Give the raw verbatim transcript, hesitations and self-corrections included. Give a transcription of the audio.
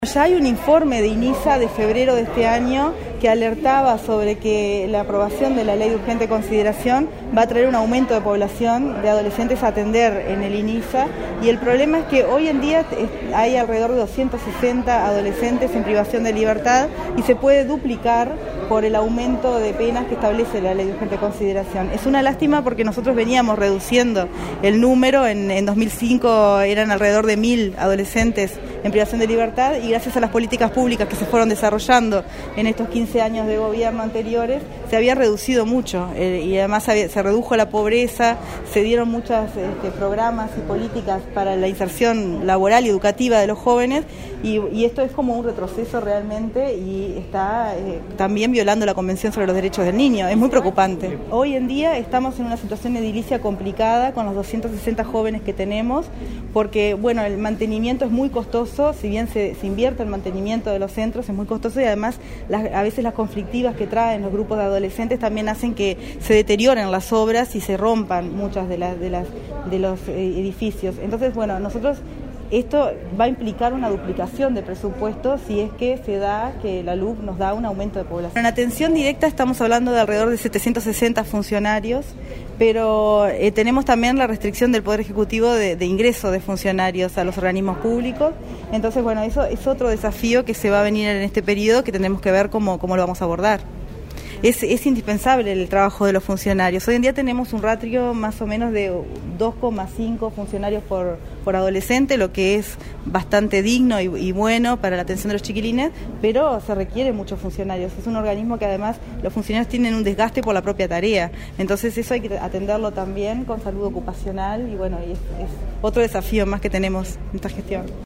Ya hay un informe de INISA de febrero de este año que alertaba sobre que la aprobación de la ley de urgente consideración va a traer un aumento de población de adolescentes a atender en el INISA, y el problema es que hoy en día hay alrededor de doscientos sesenta adolescentes en privación de libertad y se puede duplicar por el aumento de penas que establece la ley de urgente consideración. Es una lástima porque nosotros veníamos reduciendo el número, en, en dos mil cinco eran alrededor de mil adolescentes en privación de libertad, y gracias a las políticas públicas que se fueron desarrollando en estos quince años de gobierno anteriores, se había reducido mucho eh, y además había, se redujo la pobreza, se dieron muchos este, programas y políticas para la inserción laboral y educativa de los jóvenes, y, y esto es como un retroceso realmente, y está eh, también violando la Convención sobre los Derechos del Niño. Es muy preocupante. Hoy en día estamos en una situación edilicia complicada con los doscientos sesenta jóvenes que tenemos, porque bueno, el mantenimiento es muy costoso, si bien se, se invierte en el mantenimiento de los centros, es muy costoso, y además las, a veces las conflictivas que traen los grupos de adolescentes también hacen que se deterioren las obras y se rompan muchas de las de las de los edificios. Entonces, bueno, nosotros esto va a implicar una duplicación de presupuesto si es que se da que la L U C nos da un aumento de población. En atención directa estamos hablando de alrededor de setecientos sesenta funcionarios, pero eh, tenemos también la restricción del Poder Ejecutivo de, de ingreso de funcionarios a los organismos públicos. Entonces, bueno, eso es otro desafío que se va a venir en este periodo, que tenemos que ver cómo, cómo lo vamos a abordar. Es, es indispensable el trabajo de los funcionarios. Hoy en día tenemos un ratio más o menos de dos coma cinco funcionarios por, por adolescente, lo que es bastante digno y, y bueno para la atención de los chiquilines, pero se requieren muchos funcionarios. Es un organismo que además los funcionarios tienen un desgaste por la propia tarea. Entonces eso hay que atenderlo también con salud ocupacional, y bueno, y es, es otro desafío más que tenemos en esta gestión.